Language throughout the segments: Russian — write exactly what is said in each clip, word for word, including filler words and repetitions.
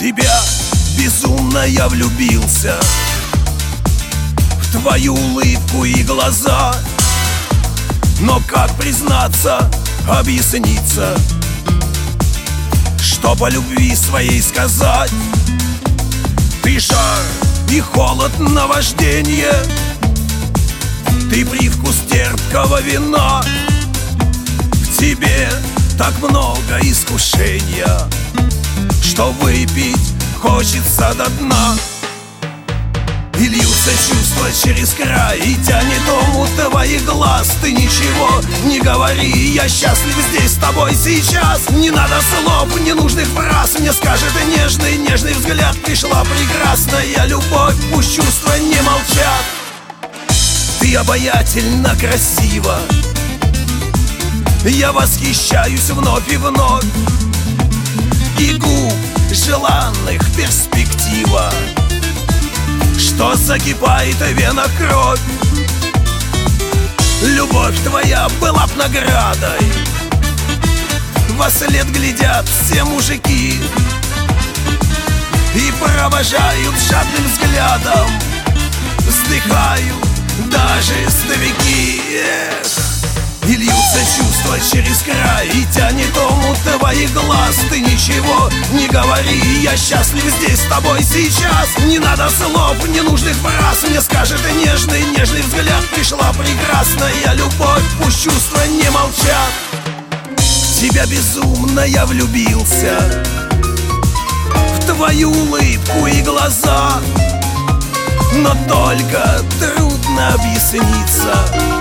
тебя безумно я влюбился, в твою улыбку и глаза. Но как признаться, объясниться, что по любви своей сказать? Ты жар и холод наваждение, ты привкус терпкого вина. В тебе так много искушения, что выпить хочется до дна. И льются чувства через край, и тянет омут твоих глаз. Ты ничего не говори, я счастлив здесь с тобой сейчас. Не надо слов, ненужных фраз, мне скажет нежный, нежный взгляд. Пришла прекрасная любовь, пусть чувства не молчат. Ты обаятельно красива, я восхищаюсь вновь и вновь. И губ желанных перспектива, что закипает в венах кровь. Любовь твоя была б наградой, вослед глядят все мужики и провожают жадным взглядом, вздыхают даже старики. Эх. И льются чувства через край, и тянет омут твоих глаз. Ты ничего не говори, я счастлив здесь с тобой сейчас. Не надо слов, ненужных фраз, мне скажет нежный, нежный взгляд. Пришла прекрасная любовь, пусть чувства не молчат. В тебя безумно я влюбился, в твою улыбку и глаза. Но только трудно объясниться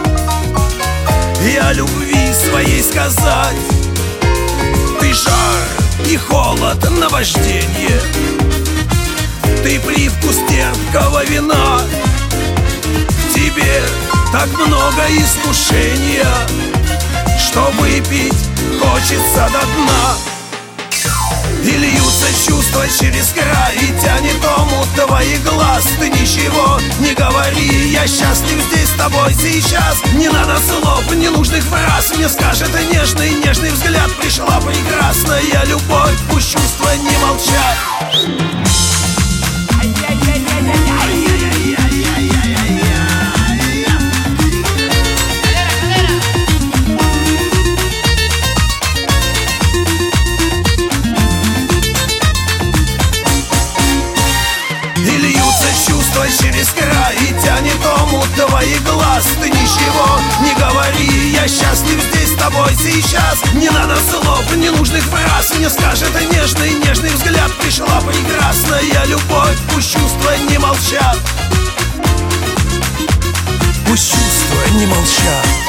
и о любви своей сказать. Ты жар и холод наваждение, ты привкус терпкого вина. В тебе так много искушения, что выпить хочется до дна. И льются чувства через край, и тянет омут твоих глаз. Ты ничего не говори, я счастлив здесь с тобой сейчас. Не надо слов, ненужных фраз, мне скажет нежный, нежный взгляд. Пришла прекрасная любовь, пусть чувства не молчат. Через край, и тянет омут твоих глаз. Ты ничего не говори, я счастлив здесь с тобой сейчас. Не надо слов, ненужных фраз, мне скажет нежный, нежный взгляд. Пришла прекрасная любовь, пусть чувства не молчат. Пусть чувства не молчат.